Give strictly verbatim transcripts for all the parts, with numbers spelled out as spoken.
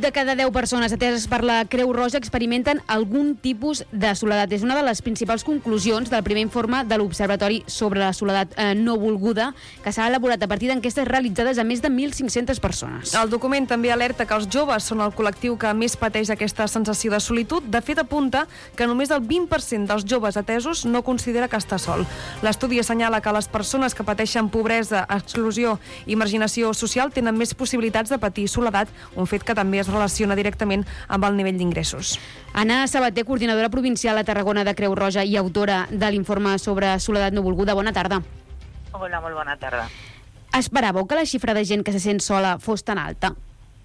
de cada deu persones ateses per la Creu Roja experimenten algun tipus de soledat. És una de les principals conclusions del primer informe de l'Observatori sobre la soledat eh, no volguda, que s'ha elaborat a partir d'enquestes realitzades a més de mil cinc-centes persones. El document també alerta que els joves són el col·lectiu que més pateix aquesta sensació de solitud. De fet, apunta que només el vint per cent dels joves atesos no considera que està sol. L'estudi assenyala que les persones que pateixen pobresa, exclusió i marginació social tenen més possibilitats de patir soledat, un fet que també es relaciona directament amb el nivell d'ingressos. Anna Sabater, coordinadora provincial a Tarragona de Creu Roja i autora de l'informe sobre soledat no volguda. Bona tarda. Hola, molt bona tarda. Esperàveu que la xifra de gent que se sent sola fos tan alta?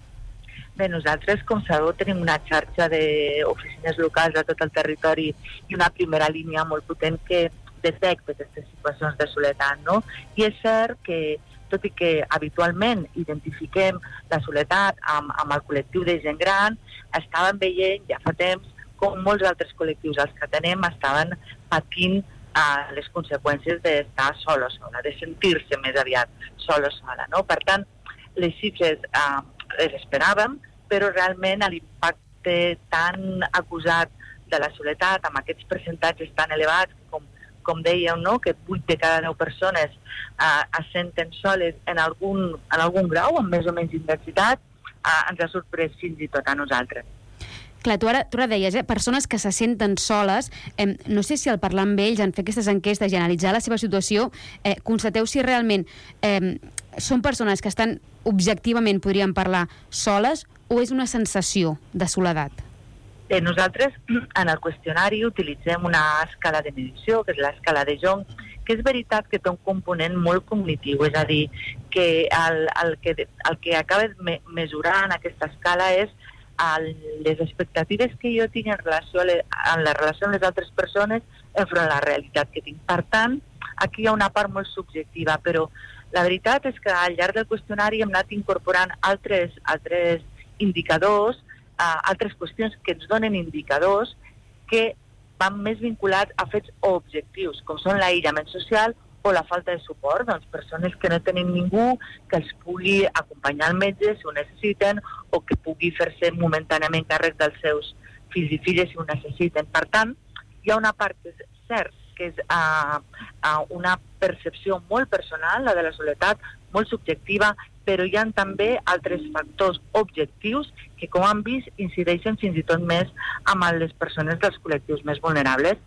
Bé, nosaltres, com sabeu, tenim una xarxa d'oficines locals a tot el territori i una primera línia molt potent que detecta aquestes situacions de soledat, no? I és cert que, tot i que habitualment identifiquem la soledat amb, amb el col·lectiu de gent gran, estàvem veient ja fa temps com molts altres col·lectius als que tenem estaven patint uh, les conseqüències d'estar sol o sola, de sentir-se més aviat sol o sola, no? Per tant, les xifres uh, les esperàvem, però realment l'impacte tan acusat de la soledat, amb aquests percentatges tan elevats, com, com dèieu, no? Que vuit de cada deu persones uh, es senten soles en algun, en algun grau, amb més o menys intensitat, uh, ens ha sorprès fins i tot a nosaltres. Clar, tu ara, tu ara deies, eh, persones que se senten soles, eh, no sé si al parlar amb ells, en fer aquestes enquestes i analitzar la seva situació, eh, constateu si realment eh, són persones que estan objectivament, podríem parlar, soles, o és una sensació de soledat? Bé, nosaltres en el qüestionari utilitzem una escala de medició, que és l'escala de Jong, que és veritat que té un component molt cognitiu, és a dir, que el, el, que, el que acaba me, mesurant aquesta escala és el, les expectatives que jo tinc en relació a le, en la relació amb les altres persones enfront a la realitat que tinc. Per tant, aquí hi ha una part molt subjectiva, però la veritat és que al llarg del qüestionari hem anat incorporant altres, altres indicadors, uh, altres qüestions que ens donen indicadors que van més vinculats a fets objectius, com són l'aïllament social o la falta de suport, doncs persones que no tenen ningú que els pugui acompanyar al metge si ho necessiten o que pugui fer-se momentàniament càrrec dels seus fills i filles si ho necessiten. Per tant, hi ha una part que és cert, que és uh, uh, una percepció molt personal, la de la soledat, molt subjectiva, però hi ha també altres factors objectius que, com han vist, incideixen fins i tot més amb les persones dels col·lectius més vulnerables.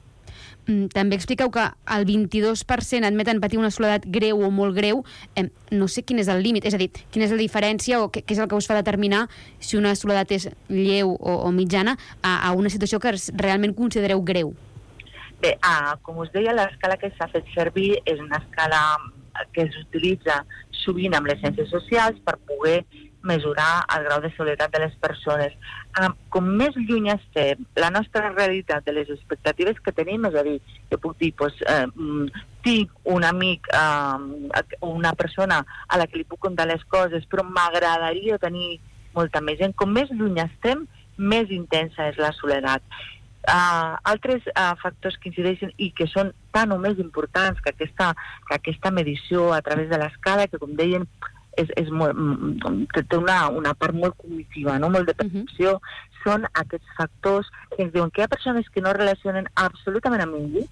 Mm, també expliqueu que el vint-i-dos per cent admeten patir una soledat greu o molt greu. Eh, no sé quin és el límit, és a dir, quina és la diferència o què, què és el que us fa determinar si una soledat és lleu o, o mitjana a, a una situació que realment considereu greu. Bé, ah, com us deia, l'escala que s'ha fet servir és una escala que s'utilitza sovint amb les ciències socials per poder mesurar el grau de soledat de les persones. Ah, com més lluny estem, la nostra realitat de les expectatives que tenim, és a dir, jo puc dir, doncs, eh, tinc un amic, eh, una persona a la que li puc contar les coses, però m'agradaria tenir molta més gent. Com més lluny estem, més intensa és la soledat. Uh, altres uh, factors que incideixen i que són tan o més importants que aquesta, que aquesta medició a través de l'escala, que com deien és, és molt, té una, una part molt cognitiva, no? Molt de percepció, uh-huh. Són aquests factors que ens diuen que hi ha persones que no relacionen absolutament amb ningú,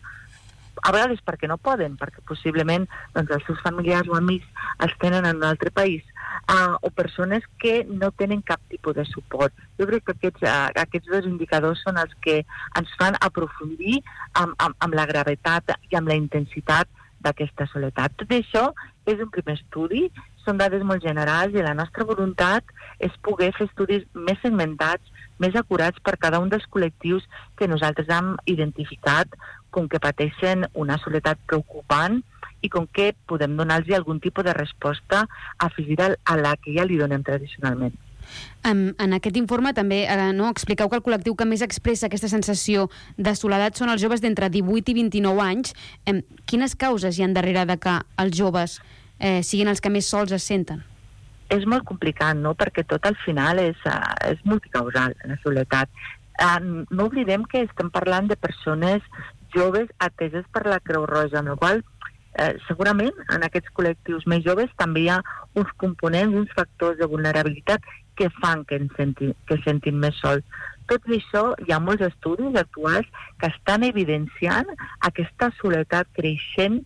a vegades perquè no poden, perquè possiblement doncs, els seus familiars o amics els tenen en un altre país, uh, o persones que no tenen cap tipus de suport. Jo crec que aquests, uh, aquests dos indicadors són els que ens fan aprofundir amb, amb, amb la gravetat i amb la intensitat d'aquesta soledat. Tot això és un primer estudi, són dades molt generals i la nostra voluntat és poder fer estudis més segmentats, més acurats per cada un dels col·lectius que nosaltres hem identificat com que pateixen una soledat preocupant i com que podem donar-los algun tipus de resposta afegida a la que ja li donem tradicionalment. Um, en aquest informe també eh, no, expliqueu que el col·lectiu que més expressa aquesta sensació de soledat són els joves d'entre divuit i vint-i-nou anys. Um, quines causes hi ha darrere de que els joves eh, siguin els que més sols es senten? És molt complicat, no?, perquè tot al final és, uh, és multicausal, la soledat. Uh, no oblidem que estem parlant de persones joves ateses per la Creu Roja, amb la qual eh, segurament en aquests col·lectius més joves també hi ha uns components, uns factors de vulnerabilitat que fan que ens sentin, que sentin més sols. Tot això, hi ha molts estudis actuals que estan evidenciant aquesta soledat creixent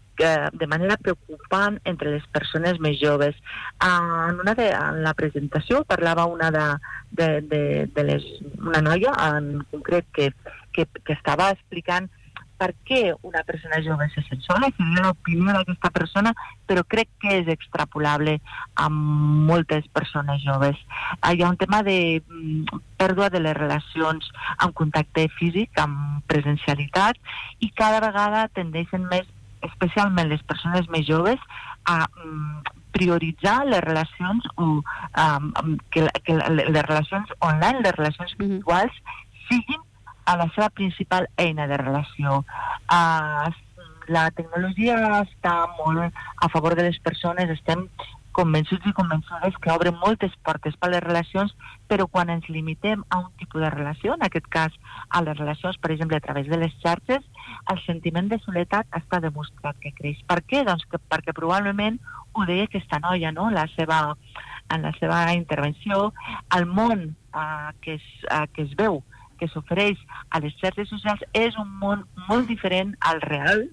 de manera preocupant entre les persones més joves. En, una de, en la presentació parlava una de, de, de, de les, una noia en concret que, que, que estava explicant per què una persona jove se sent sola, seria l'opinió d'aquesta persona, però crec que és extrapolable a moltes persones joves. Hi ha un tema de pèrdua de les relacions amb contacte físic, amb presencialitat, i cada vegada tendeixen més, especialment les persones més joves, a um, prioritzar les relacions o um, que, que les relacions online, les relacions virtuals, siguin a la seva principal eina de relació. Uh, la tecnologia està molt a favor de les persones, estem convençuts i convençudes que obren moltes portes per les relacions, però quan ens limitem a un tipus de relació, en aquest cas a les relacions, per exemple, a través de les xarxes, el sentiment de soledat està demostrat que creix. Per què? Doncs que, perquè probablement ho deia aquesta noia, no? la seva, en la seva intervenció, el món eh, que, es, eh, que es veu, que s'ofereix a les xarxes socials és un món molt diferent al real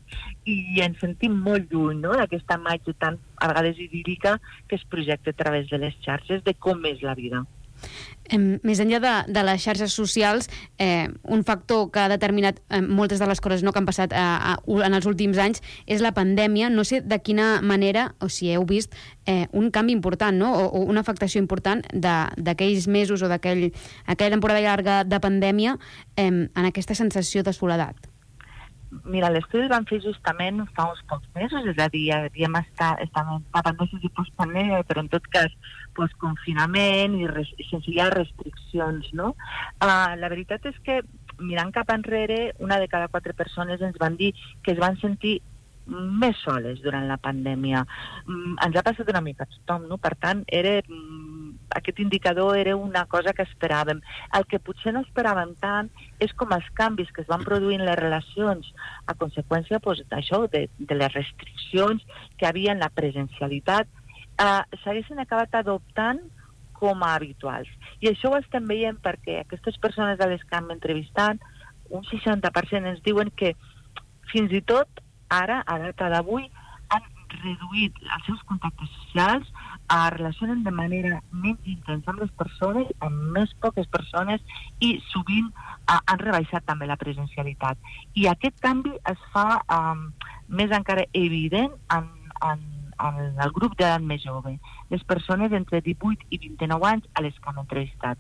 i ens sentim molt lluny, no?, d'aquesta imatge tan a vegades idíl·lica que es projecta a través de les xarxes de com és la vida. Eh, més enllà de, de les xarxes socials, eh, un factor que ha determinat eh, moltes de les coses no, que han passat eh, a, en els últims anys és la pandèmia. No sé de quina manera, o si heu vist eh, un canvi important, no? o, o una afectació important d'aquells mesos o d'aquella temporada llarga de pandèmia eh, en aquesta sensació de soledat. Mira, l'estudi el van fer justament fa uns pocs mesos, és a dir, havíem estat, estàvem en no sé si postpandèmia, però en tot cas postconfinament i, res, i sense hi ha restriccions, no? Uh, la veritat és que, mirant cap enrere, una de cada quatre persones ens van dir que es van sentir més soles durant la pandèmia. Mm, ens ha passat una mica a tothom, no? Per tant, era, mm, aquest indicador era una cosa que esperàvem. El que potser no esperàvem tant és com els canvis que es van produir en les relacions a conseqüència pues, d'això, de, de les restriccions que havia en la presencialitat, eh, s'haguessin acabat adoptant com a habituals. I això ho estem veient perquè aquestes persones a les que hem entrevistat, un seixanta per cent ens diuen que fins i tot ara, a data d'avui, han reduït els seus contactes socials, es relacionen de manera menys intensa amb les persones, amb més poques persones, i sovint uh, han rebaixat també la presencialitat. I aquest canvi es fa um, més encara evident en, en, en el grup d'edat més jove, les persones entre divuit i vint-i-nou anys a les que hem entrevistat.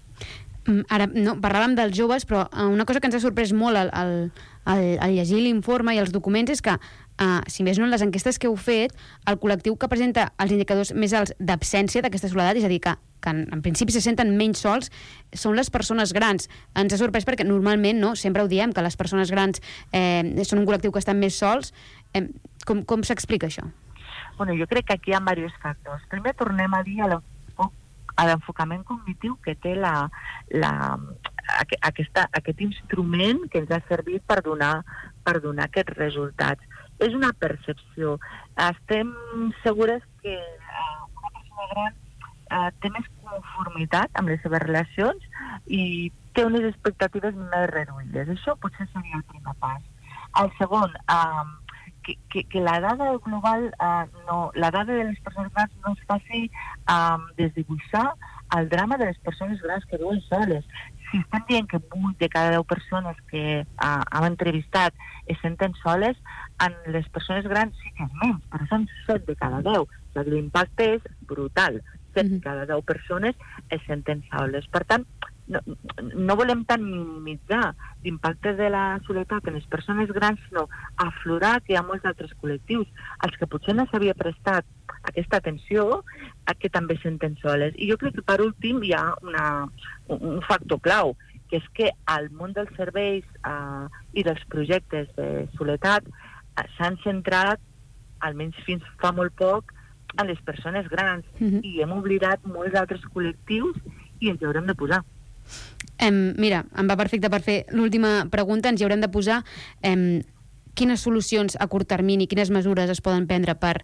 Ara, no, parlàvem dels joves, però una cosa que ens ha sorprès molt al, al, al, al llegir l'informe i els documents és que, uh, si més no en les enquestes que heu fet, el col·lectiu que presenta els indicadors més alts d'absència d'aquesta soledat, és a dir, que, que en, en principi se senten menys sols, són les persones grans. Ens ha sorprès perquè normalment, no, sempre ho diem, que les persones grans eh, són un col·lectiu que estan més sols. Eh, com com s'explica això? Bueno, jo crec que aquí hi ha diversos factors. Primer tornem a dir a la a l'enfocament cognitiu que té la, la, aquesta, aquest instrument que ens ha servit per donar, per donar aquests resultats. És una percepció. Estem segures que uh, una persona gran uh, té més conformitat amb les seves relacions i té unes expectatives més reduïdes. Això potser seria el primer pas. El segon, uh, Que, que, que la dada global, uh, no, la dada de les persones grans no es faci um, desdibuixar el drama de les persones grans que viuen soles. Si estan dient que vuit de cada deu persones que uh, hem entrevistat es senten soles, en les persones grans sí que és menys, però són set de cada deu. O sigui, l'impacte és brutal. set de cada deu persones es senten soles. Per tant, no, no volem tant minimitzar l'impacte de la soledat en les persones grans, sinó aflorar que hi ha molts altres col·lectius als que potser no s'havia prestat aquesta atenció, a que també senten soles. I jo crec que per últim hi ha una, un factor clau, que és que el món dels serveis eh, i dels projectes de soledat eh, s'han centrat, almenys fins fa molt poc, en les persones grans, mm-hmm. i hem oblidat molts altres col·lectius i ens hi haurem de posar. Um, mira, em va perfecte per fer l'última pregunta. Ens hi haurem de posar um, quines solucions a curt termini, quines mesures es poden prendre per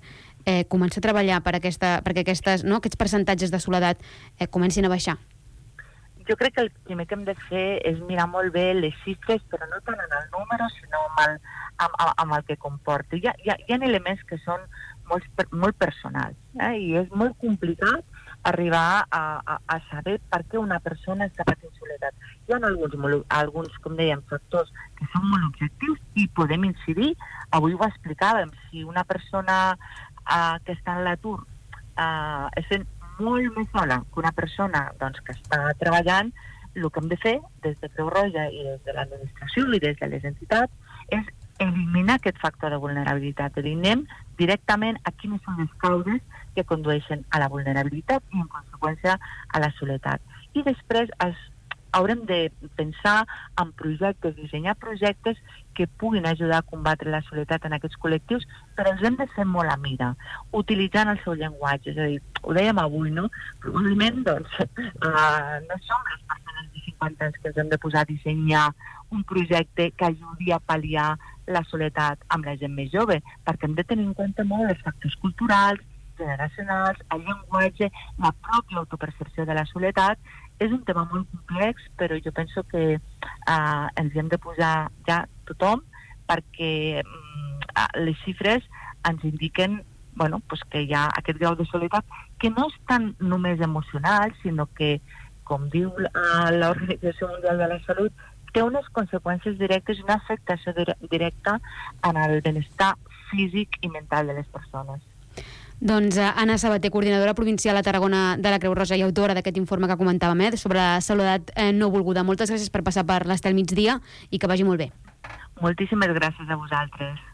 eh, començar a treballar per aquesta, perquè aquestes, no, aquests percentatges de soledat eh, comencin a baixar? Jo crec que el primer que hem de fer és mirar molt bé les xifres, però no tant en el número, sinó amb el, amb, amb, amb el que comporta. Hi ha, hi ha, hi ha elements que són molt, molt personals, eh? I és molt complicat arribar a, a, a saber per què una persona està patint soledat. Hi ha alguns, alguns, com dèiem, factors que són molt objectius i podem incidir. Avui ho explicàvem, si una persona uh, que està en l'atur uh, es sent molt més sola que una persona doncs, que està treballant, el que hem de fer des de Creu Roja i des de l'administració i des de les entitats és eliminar aquest factor de vulnerabilitat. Eliminem directament a quines són les causes que condueixen a la vulnerabilitat i, en conseqüència, a la soledat. I després es, haurem de pensar en projectes, dissenyar projectes que puguin ajudar a combatre la soledat en aquests col·lectius, però els hem de fer molt a mida, utilitzant el seu llenguatge. És a dir, ho dèiem avui, no? Probablement, doncs, uh, no som les persones de cinquanta anys que ens hem de posar a dissenyar un projecte que ajudi a pal·liar la soledat amb la gent més jove, perquè hem de tenir en compte molt els factors culturals, generacionals, el llenguatge, la pròpia autopercepció de la soledat. És un tema molt complex, però jo penso que uh, ens hi hem de posar ja tothom, perquè uh, les xifres ens indiquen bueno, pues que hi ha aquest grau de soledat que no és tan només emocional, sinó que, com diu uh, l'Organització Mundial de la Salut, té unes conseqüències directes i una afectació directa en el benestar físic i mental de les persones. Doncs Anna Sabater, coordinadora provincial a Tarragona de la Creu Roja i autora d'aquest informe que comentàvem eh, sobre la soledat eh, no volguda. Moltes gràcies per passar per l'Estel Migdia i que vagi molt bé. Moltíssimes gràcies a vosaltres.